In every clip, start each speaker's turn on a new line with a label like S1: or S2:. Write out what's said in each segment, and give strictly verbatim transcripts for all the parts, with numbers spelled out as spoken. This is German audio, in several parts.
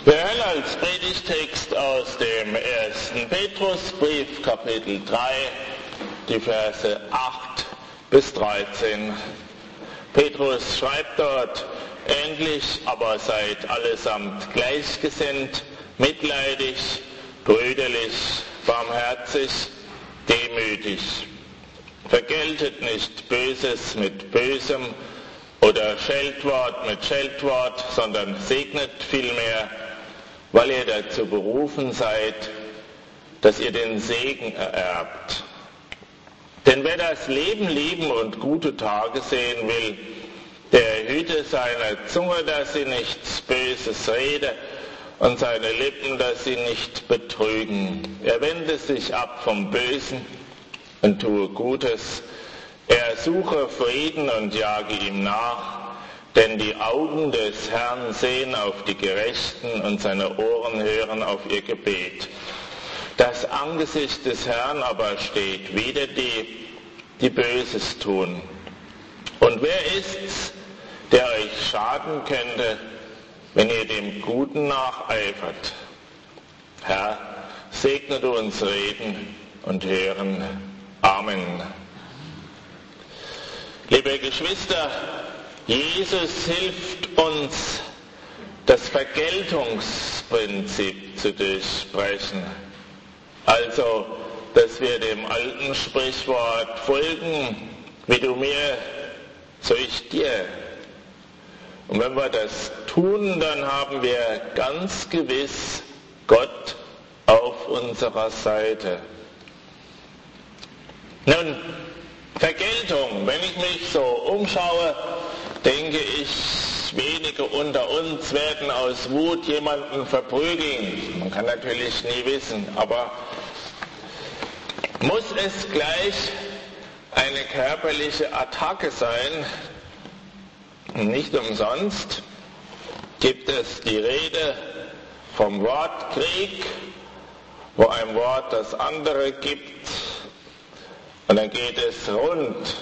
S1: Wir hören als Predigtext aus dem ersten Petrusbrief, Kapitel drei, die Verse acht bis dreizehn. Petrus schreibt dort: Endlich aber seid allesamt gleichgesinnt, mitleidig, brüderlich, barmherzig, demütig. Vergeltet nicht Böses mit Bösem oder Scheltwort mit Scheltwort, sondern segnet vielmehr, weil ihr dazu berufen seid, dass ihr den Segen ererbt. Denn wer das Leben lieben und gute Tage sehen will, der hüte seine Zunge, dass sie nichts Böses rede, und seine Lippen, dass sie nicht betrügen. Er wende sich ab vom Bösen und tue Gutes. Er suche Frieden und jage ihm nach, denn die Augen des Herrn sehen auf die Gerechten und seine Ohren hören auf ihr Gebet. Das Angesicht des Herrn aber steht wider die, die Böses tun. Und wer ist's, der euch schaden könnte, wenn ihr dem Guten nacheifert? Herr, segne du uns Reden und Hören. Amen. Liebe Geschwister, Jesus hilft uns, das Vergeltungsprinzip zu durchbrechen. Also, dass wir dem alten Sprichwort folgen: Wie du mir, so ich dir. Und wenn wir das tun, dann haben wir ganz gewiss Gott auf unserer Seite. Nun, Vergeltung, wenn ich mich so umschaue, denke ich, wenige unter uns werden aus Wut jemanden verprügeln. Man kann natürlich nie wissen, aber muss es gleich eine körperliche Attacke sein? Nicht umsonst gibt es die Rede vom Wortkrieg, wo ein Wort das andere gibt, und dann geht es rund.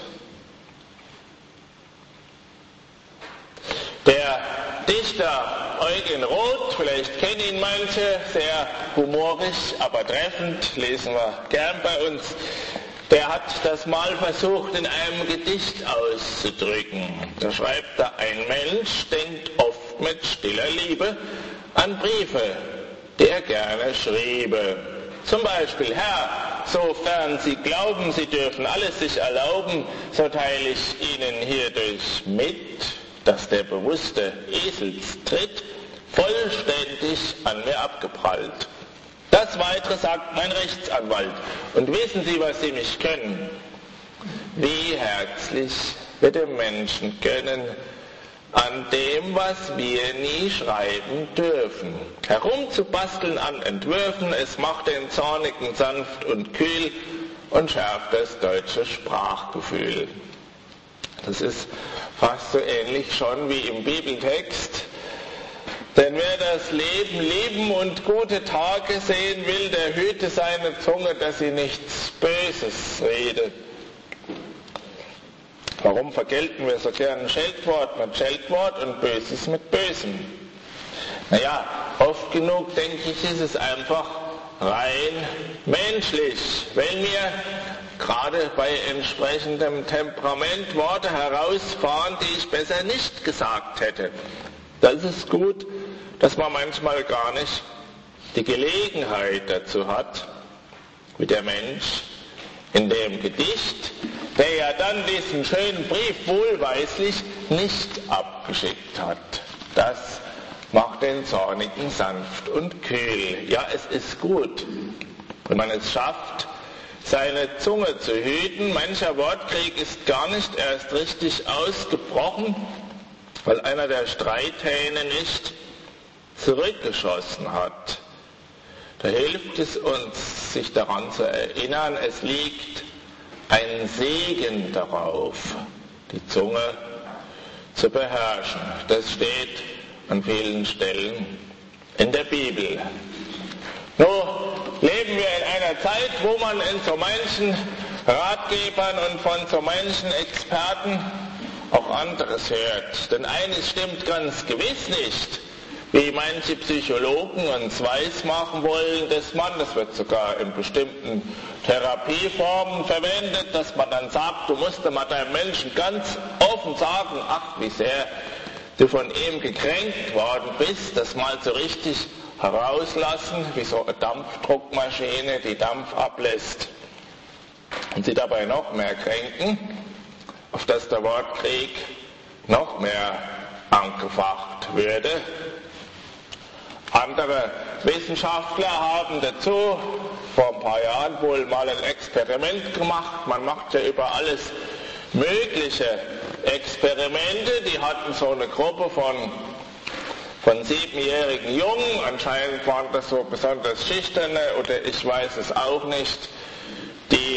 S1: Der Dichter Eugen Roth, vielleicht kennen ihn manche, sehr humorisch, aber treffend, lesen wir gern bei uns, der hat das mal versucht in einem Gedicht auszudrücken. Da schreibt er: Ein Mensch denkt oft mit stiller Liebe an Briefe, die er gerne schriebe. Zum Beispiel: Herr, sofern Sie glauben, Sie dürfen alles sich erlauben, so teile ich Ihnen hierdurch mit, dass der bewusste Eselstritt vollständig an mir abgeprallt. Das Weitere sagt mein Rechtsanwalt. Und wissen Sie, was Sie mich können? Wie herzlich wir dem Menschen gönnen, an dem, was wir nie schreiben dürfen. Herumzubasteln an Entwürfen, es macht den Zornigen sanft und kühl und schärft das deutsche Sprachgefühl. Das ist fast so ähnlich schon wie im Bibeltext. Denn wer das Leben lieben und gute Tage sehen will, der hüte seine Zunge, dass sie nichts Böses redet. Warum vergelten wir so gern Scheltwort mit Scheltwort und Böses mit Bösem? Naja, oft genug, denke ich, ist es einfach rein menschlich. Wenn mir gerade bei entsprechendem Temperament Worte herausfahren, die ich besser nicht gesagt hätte. Das ist gut, dass man manchmal gar nicht die Gelegenheit dazu hat, wie der Mensch in dem Gedicht, der ja dann diesen schönen Brief wohlweislich nicht abgeschickt hat. Das macht den Zornigen sanft und kühl. Ja, es ist gut, wenn man es schafft, seine Zunge zu hüten. Mancher Wortkrieg ist gar nicht erst richtig ausgebrochen, weil einer der Streithähne nicht zurückgeschossen hat. Da hilft es uns, sich daran zu erinnern, es liegt ein Segen darauf, die Zunge zu beherrschen. Das steht an vielen Stellen in der Bibel. Nur leben wir in einer Zeit, wo man in so manchen Ratgebern und von so manchen Experten auch anderes hört. Denn eines stimmt ganz gewiss nicht: wie manche Psychologen uns weismachen wollen, dass man, das wird sogar in bestimmten Therapieformen verwendet, dass man dann sagt, du musst mal deinem Menschen ganz offen sagen, ach, wie sehr du von ihm gekränkt worden bist, das mal so richtig herauslassen, wie so eine Dampfdruckmaschine, die Dampf ablässt und sie dabei noch mehr kränken, auf dass der Wortkrieg noch mehr angefacht würde. Andere Wissenschaftler haben dazu vor ein paar Jahren wohl mal ein Experiment gemacht. Man macht ja über alles mögliche Experimente. Die hatten so eine Gruppe von, von siebenjährigen Jungen. Anscheinend waren das so besonders schüchterne oder ich weiß es auch nicht, die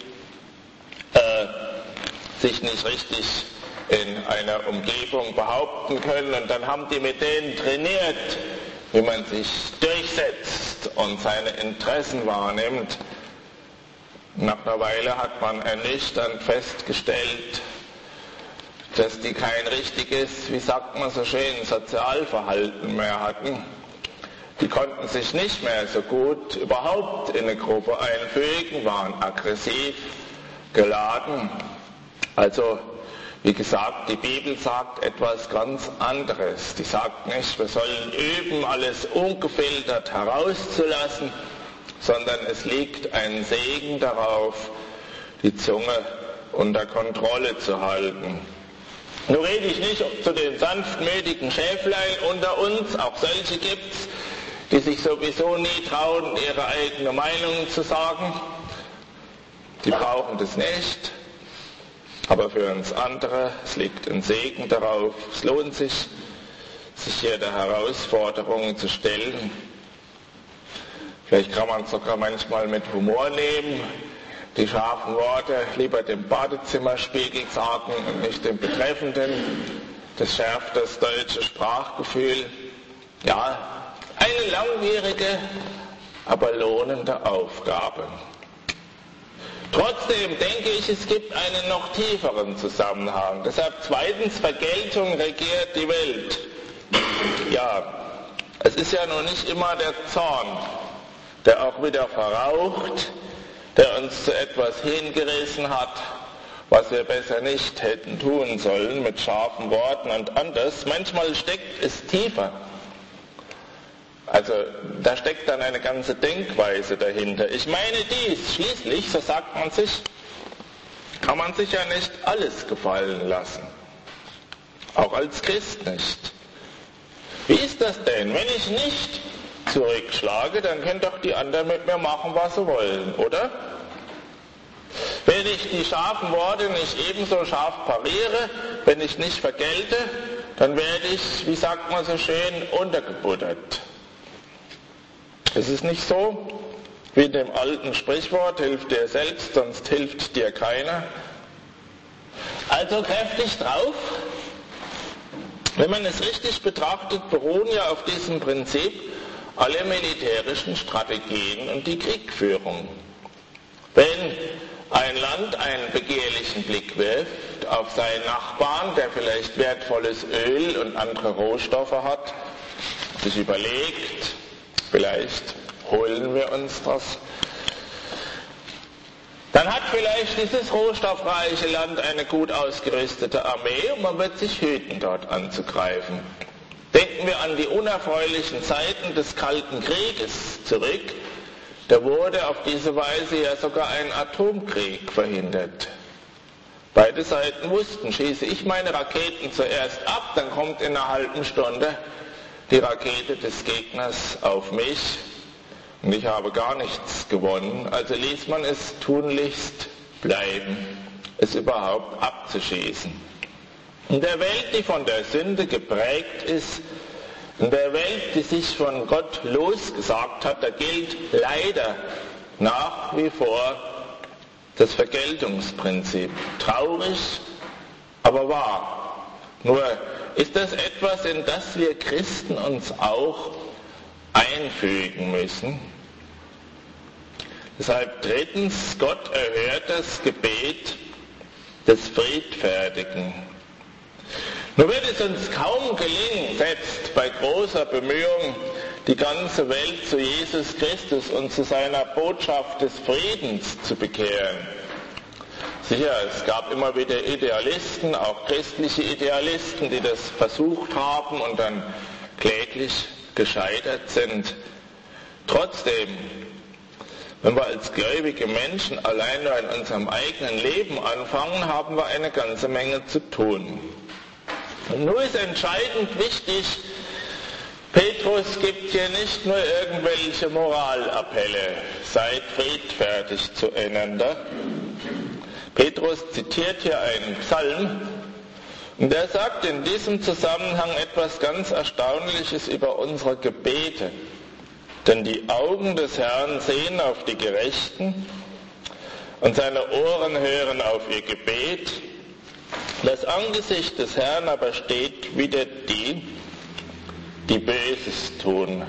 S1: äh, sich nicht richtig in einer Umgebung behaupten können. Und dann haben die mit denen trainiert, wie man sich durchsetzt und seine Interessen wahrnimmt. Nach einer Weile hat man ernüchternd festgestellt, dass die kein richtiges, wie sagt man so schön, Sozialverhalten mehr hatten. Die konnten sich nicht mehr so gut überhaupt in eine Gruppe einfügen, waren aggressiv geladen. Also wie gesagt, die Bibel sagt etwas ganz anderes. Die sagt nicht, wir sollen üben, alles ungefiltert herauszulassen, sondern es liegt ein Segen darauf, die Zunge unter Kontrolle zu halten. Nun rede ich nicht zu den sanftmütigen Schäflein unter uns, auch solche gibt es, die sich sowieso nie trauen, ihre eigene Meinung zu sagen. Die brauchen das nicht. Aber für uns andere, es liegt ein Segen darauf, es lohnt sich, sich hier der Herausforderungen zu stellen. Vielleicht kann man es sogar manchmal mit Humor nehmen, die scharfen Worte lieber dem Badezimmerspiegel sagen und nicht dem Betreffenden. Das schärft das deutsche Sprachgefühl. Ja, eine langwierige, aber lohnende Aufgabe. Trotzdem denke ich, es gibt einen noch tieferen Zusammenhang. Deshalb zweitens, Vergeltung regiert die Welt. Ja, es ist ja noch nicht immer der Zorn, der auch wieder verraucht, der uns zu etwas hingerissen hat, was wir besser nicht hätten tun sollen, mit scharfen Worten und anders. Manchmal steckt es tiefer. Also da steckt dann eine ganze Denkweise dahinter. Ich meine dies, schließlich, so sagt man sich, kann man sich ja nicht alles gefallen lassen. Auch als Christ nicht. Wie ist das denn? Wenn ich nicht zurückschlage, dann können doch die anderen mit mir machen, was sie wollen, oder? Wenn ich die scharfen Worte nicht ebenso scharf pariere, wenn ich nicht vergelte, dann werde ich, wie sagt man so schön, untergebuttert. Es ist nicht so, wie in dem alten Sprichwort, hilf dir selbst, sonst hilft dir keiner. Also kräftig drauf. Wenn man es richtig betrachtet, beruhen ja auf diesem Prinzip alle militärischen Strategien und die Kriegführung. Wenn ein Land einen begehrlichen Blick wirft auf seinen Nachbarn, der vielleicht wertvolles Öl und andere Rohstoffe hat, sich überlegt, vielleicht holen wir uns das. Dann hat vielleicht dieses rohstoffreiche Land eine gut ausgerüstete Armee und man wird sich hüten, dort anzugreifen. Denken wir an die unerfreulichen Zeiten des Kalten Krieges zurück. Da wurde auf diese Weise ja sogar ein Atomkrieg verhindert. Beide Seiten wussten, schieße ich meine Raketen zuerst ab, dann kommt in einer halben Stunde die Rakete des Gegners auf mich und ich habe gar nichts gewonnen. Also ließ man es tunlichst bleiben, es überhaupt abzuschießen. In der Welt, die von der Sünde geprägt ist, in der Welt, die sich von Gott losgesagt hat, da gilt leider nach wie vor das Vergeltungsprinzip. Traurig, aber wahr. Nur ist das etwas, in das wir Christen uns auch einfügen müssen. Deshalb drittens, Gott erhört das Gebet des Friedfertigen. Nur wird es uns kaum gelingen, selbst bei großer Bemühung, die ganze Welt zu Jesus Christus und zu seiner Botschaft des Friedens zu bekehren. Sicher, es gab immer wieder Idealisten, auch christliche Idealisten, die das versucht haben und dann kläglich gescheitert sind. Trotzdem, wenn wir als gläubige Menschen allein nur in unserem eigenen Leben anfangen, haben wir eine ganze Menge zu tun. Und nur ist entscheidend wichtig, Petrus gibt hier nicht nur irgendwelche Moralappelle, seid friedfertig zueinander. Petrus zitiert hier einen Psalm und er sagt in diesem Zusammenhang etwas ganz Erstaunliches über unsere Gebete. Denn die Augen des Herrn sehen auf die Gerechten und seine Ohren hören auf ihr Gebet. Das Angesicht des Herrn aber steht wider die, die Böses tun.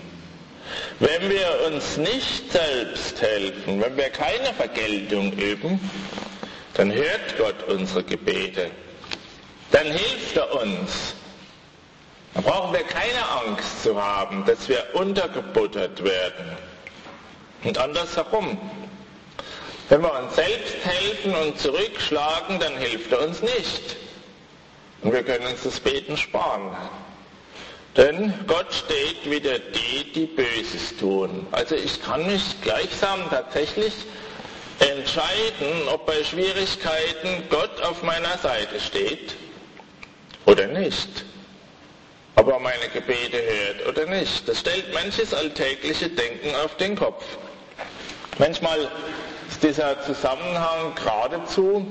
S1: Wenn wir uns nicht selbst helfen, wenn wir keine Vergeltung üben, dann hört Gott unsere Gebete. Dann hilft er uns. Da brauchen wir keine Angst zu haben, dass wir untergebuttert werden. Und andersherum. Wenn wir uns selbst helfen und zurückschlagen, dann hilft er uns nicht. Und wir können uns das Beten sparen. Denn Gott steht wider die, die Böses tun. Also ich kann mich gleichsam tatsächlich entscheiden, ob bei Schwierigkeiten Gott auf meiner Seite steht oder nicht. Ob er meine Gebete hört oder nicht. Das stellt manches alltägliche Denken auf den Kopf. Manchmal ist dieser Zusammenhang geradezu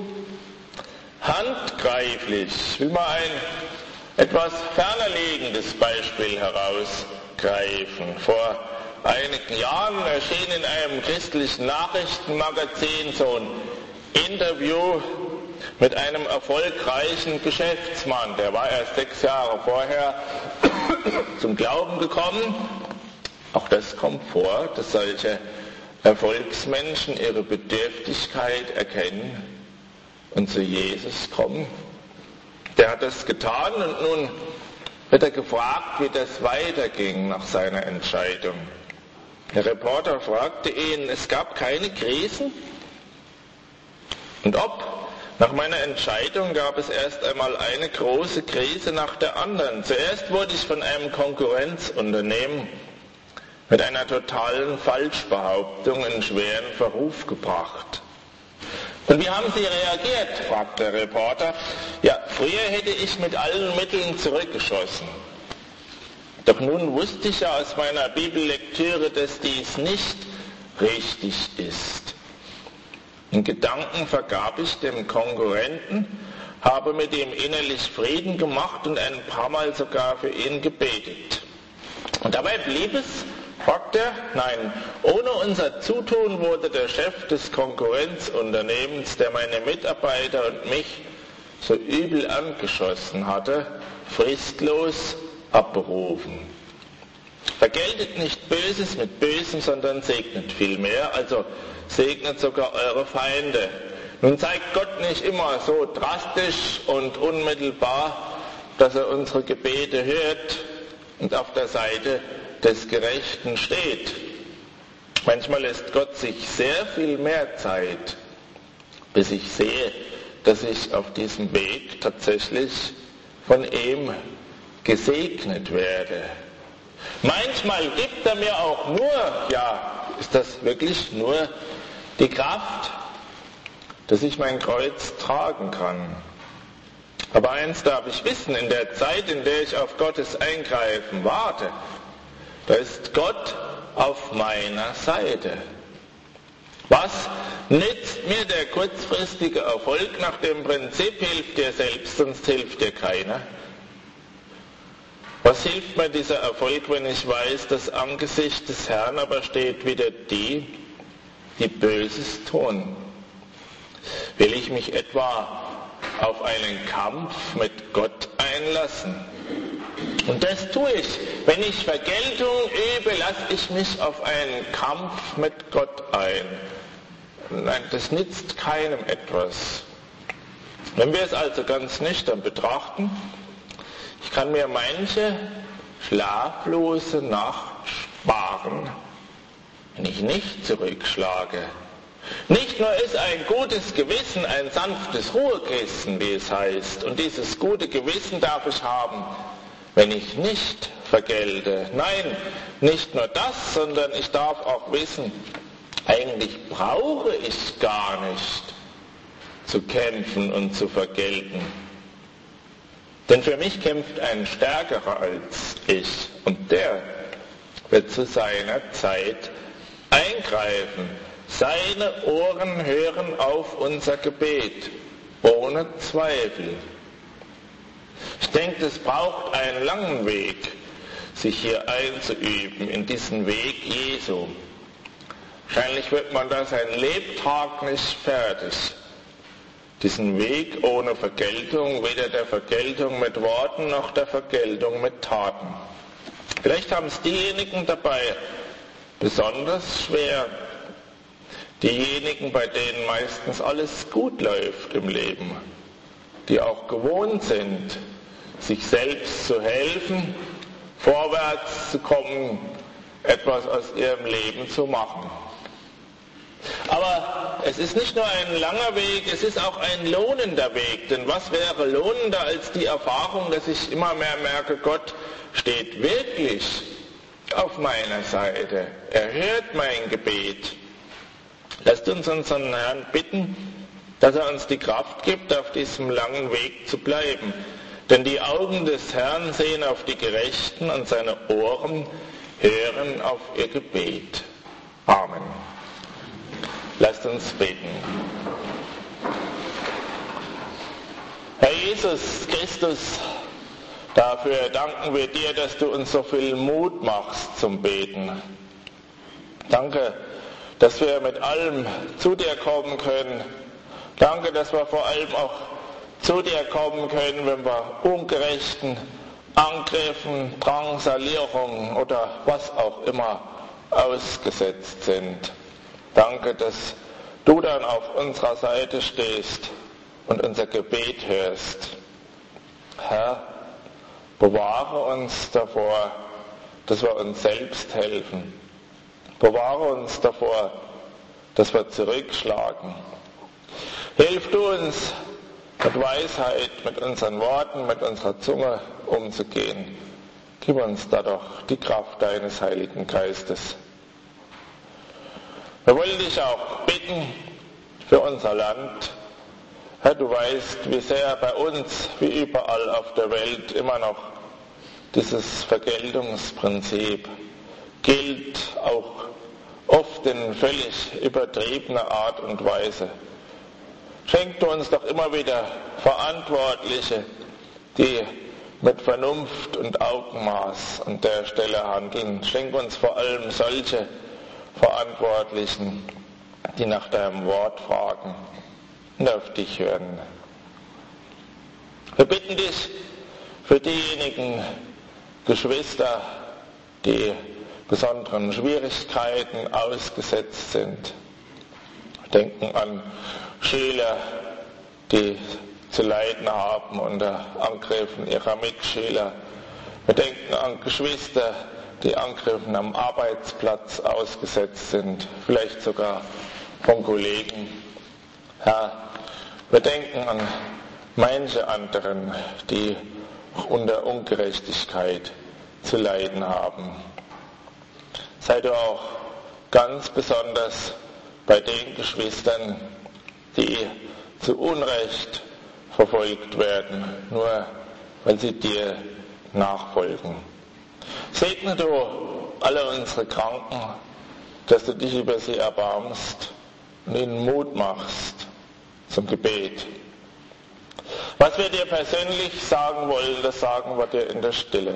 S1: handgreiflich. Ich will mal ein etwas fernerliegendes Beispiel herausgreifen. Vor einigen Jahren erschien in einem christlichen Nachrichtenmagazin so ein Interview mit einem erfolgreichen Geschäftsmann. Der war erst sechs Jahre vorher zum Glauben gekommen. Auch das kommt vor, dass solche Erfolgsmenschen ihre Bedürftigkeit erkennen und zu Jesus kommen. Der hat das getan und nun wird er gefragt, wie das weiterging nach seiner Entscheidung. Der Reporter fragte ihn, es gab keine Krisen? Und ob? Nach meiner Entscheidung gab es erst einmal eine große Krise nach der anderen. Zuerst wurde ich von einem Konkurrenzunternehmen mit einer totalen Falschbehauptung in schweren Verruf gebracht. Und wie haben Sie reagiert? Fragt der Reporter. Ja, früher hätte ich mit allen Mitteln zurückgeschossen. Doch nun wusste ich ja aus meiner Bibellektüre, dass dies nicht richtig ist. In Gedanken vergab ich dem Konkurrenten, habe mit ihm innerlich Frieden gemacht und ein paar Mal sogar für ihn gebetet. Und dabei blieb es, fragt er, nein, ohne unser Zutun wurde der Chef des Konkurrenzunternehmens, der meine Mitarbeiter und mich so übel angeschossen hatte, fristlos abberufen. Vergeltet nicht Böses mit Bösem, sondern segnet vielmehr, also segnet sogar eure Feinde. Nun zeigt Gott nicht immer so drastisch und unmittelbar, dass er unsere Gebete hört und auf der Seite des Gerechten steht. Manchmal lässt Gott sich sehr viel mehr Zeit, bis ich sehe, dass ich auf diesem Weg tatsächlich von ihm gesegnet werde. Manchmal gibt er mir auch nur, ja, ist das wirklich nur die Kraft, dass ich mein Kreuz tragen kann. Aber eins darf ich wissen, in der Zeit, in der ich auf Gottes Eingreifen warte, da ist Gott auf meiner Seite. Was nützt mir der kurzfristige Erfolg nach dem Prinzip, hilf dir selbst, sonst hilft dir keiner? Was hilft mir dieser Erfolg, wenn ich weiß, das Angesicht des Herrn aber steht wider die, die Böses tun? Will ich mich etwa auf einen Kampf mit Gott einlassen? Und das tue ich. Wenn ich Vergeltung übe, lasse ich mich auf einen Kampf mit Gott ein. Nein, das nützt keinem etwas. Wenn wir es also ganz nüchtern betrachten, Ich kann mir manche schlaflose Nacht sparen, wenn ich nicht zurückschlage. Nicht nur ist ein gutes Gewissen ein sanftes Ruhekissen, wie es heißt, und dieses gute Gewissen darf ich haben, wenn ich nicht vergelte. Nein, nicht nur das, sondern ich darf auch wissen, eigentlich brauche ich gar nicht zu kämpfen und zu vergelten. Denn für mich kämpft ein Stärkerer als ich, und der wird zu seiner Zeit eingreifen. Seine Ohren hören auf unser Gebet, ohne Zweifel. Ich denke, es braucht einen langen Weg, sich hier einzuüben in diesen Weg Jesu. Wahrscheinlich wird man da sein Lebtag nicht fertig. Diesen Weg ohne Vergeltung, weder der Vergeltung mit Worten noch der Vergeltung mit Taten. Vielleicht haben es diejenigen dabei besonders schwer, diejenigen, bei denen meistens alles gut läuft im Leben, die auch gewohnt sind, sich selbst zu helfen, vorwärts zu kommen, etwas aus ihrem Leben zu machen. Aber es ist nicht nur ein langer Weg, es ist auch ein lohnender Weg. Denn was wäre lohnender als die Erfahrung, dass ich immer mehr merke, Gott steht wirklich auf meiner Seite. Er hört mein Gebet. Lasst uns unseren Herrn bitten, dass er uns die Kraft gibt, auf diesem langen Weg zu bleiben. Denn die Augen des Herrn sehen auf die Gerechten und seine Ohren hören auf ihr Gebet. Amen. Lasst uns beten. Herr Jesus Christus, dafür danken wir dir, dass du uns so viel Mut machst zum Beten. Danke, dass wir mit allem zu dir kommen können. Danke, dass wir vor allem auch zu dir kommen können, wenn wir ungerechten Angriffen, Drangsalierungen oder was auch immer ausgesetzt sind. Danke, dass du dann auf unserer Seite stehst und unser Gebet hörst. Herr, bewahre uns davor, dass wir uns selbst helfen. Bewahre uns davor, dass wir zurückschlagen. Hilf du uns, mit Weisheit, mit unseren Worten, mit unserer Zunge umzugehen. Gib uns dadurch die Kraft deines Heiligen Geistes. Wir wollen dich auch bitten für unser Land. Herr, du weißt, wie sehr bei uns, wie überall auf der Welt, immer noch dieses Vergeltungsprinzip gilt, auch oft in völlig übertriebener Art und Weise. Schenk du uns doch immer wieder Verantwortliche, die mit Vernunft und Augenmaß an der Stelle handeln. Schenk uns vor allem solche Verantwortlichen, die nach deinem Wort fragen und auf dich hören. Wir bitten dich für diejenigen Geschwister, die besonderen Schwierigkeiten ausgesetzt sind. Wir denken an Schüler, die zu leiden haben unter Angriffen ihrer Mitschüler. Wir denken an Geschwister, die Angriffen am Arbeitsplatz ausgesetzt sind, vielleicht sogar von Kollegen. Herr, wir denken an manche anderen, die unter Ungerechtigkeit zu leiden haben. Sei du auch ganz besonders bei den Geschwistern, die zu Unrecht verfolgt werden, nur weil sie dir nachfolgen. Segne du alle unsere Kranken, dass du dich über sie erbarmst und ihnen Mut machst zum Gebet. Was wir dir persönlich sagen wollen, das sagen wir dir in der Stille.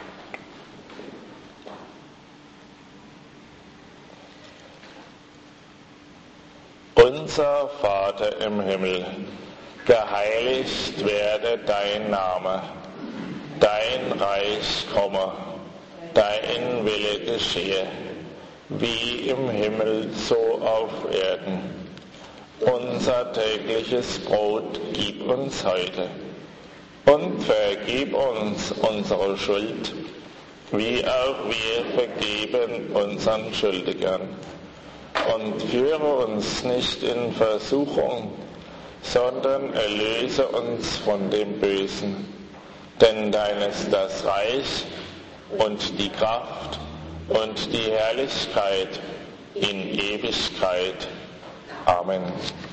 S1: Unser Vater im Himmel, geheiligt werde dein Name, dein Reich komme, dein Wille geschehe, wie im Himmel so auf Erden. Unser tägliches Brot gib uns heute Und vergib uns unsere Schuld, wie auch wir vergeben unseren Schuldigern. Und führe uns nicht in Versuchung, sondern erlöse uns von dem Bösen. Denn dein ist das Reich und die Kraft und die Herrlichkeit in Ewigkeit. Amen.